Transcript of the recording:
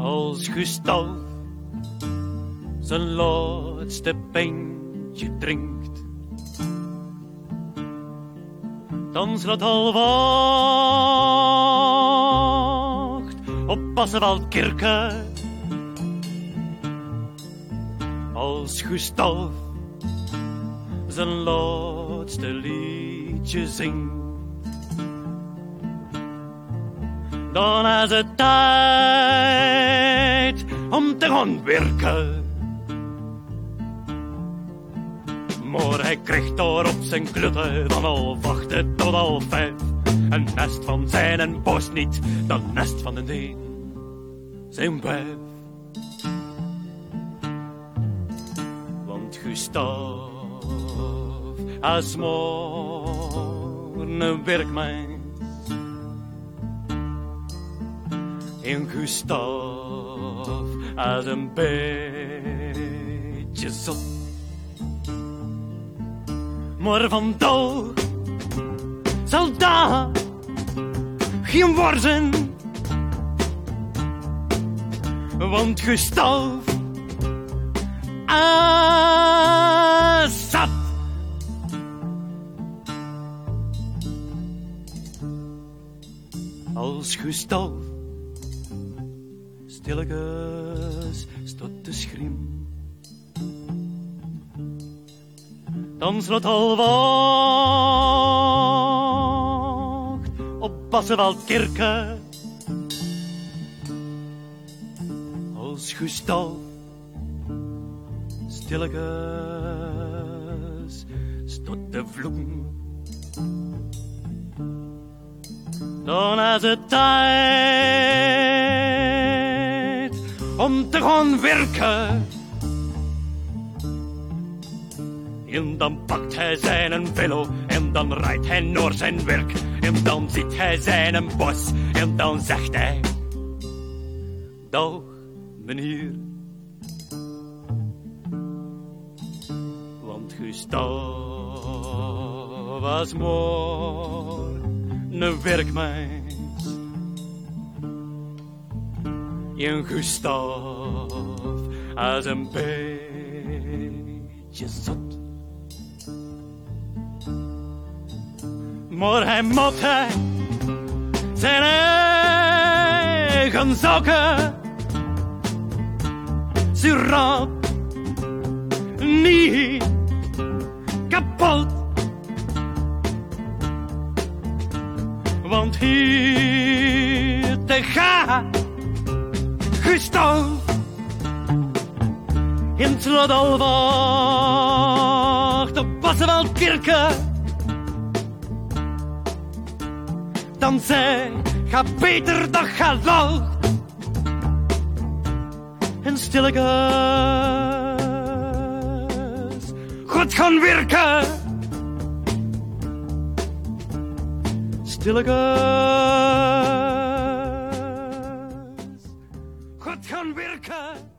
Als Gustav zijn laatste pintje drinkt, dan slaat al wacht op Passewaldkirke. Als Gustav zijn laatste liedje zingt, dan is het tijd om te gaan werken. Maar hij krijgt daar op zijn klutte dan al wachten tot al 5. Een nest van zijn bos niet, dan nest van een een zijn wijf. Want Gustav is maar een werkmens. En Gustav is een beetje zot. Maar vandaag zal daar geen worden. Want Gustav is zat. Als Gustav stilletjes staat te schreeuwen, dan slaat al wacht op Passewaldkirke. Als Gustav stilletjes staat te vloeken, dan is het tijd om te gaan werken. En dan pakt hij zijn velo en dan rijdt hij naar zijn werk. En dan ziet hij zijn bos en dan zegt hij: dag, meneer. Want Gustav was maar een werkmens. En Gustav is een beetje zot. Maar hij moet zijn eigen zakken. Ze raadt niet kapot. Want hier te gaan Gustav in het slot al wacht op Passewaldkirke. Dan zei, ga Peter, dat ga laag. En stilletjes, goed gaan werken. Stilletjes, goed gaan werken.